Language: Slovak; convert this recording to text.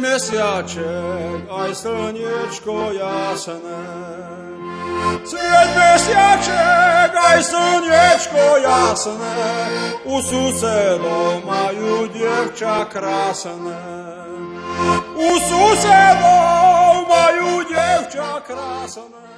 mesiaček, aj slniečko jasné. Svieť mesiaček, aj slniečko jasné, u susedov majú dievča krásne. U susedov majú dievča krásne.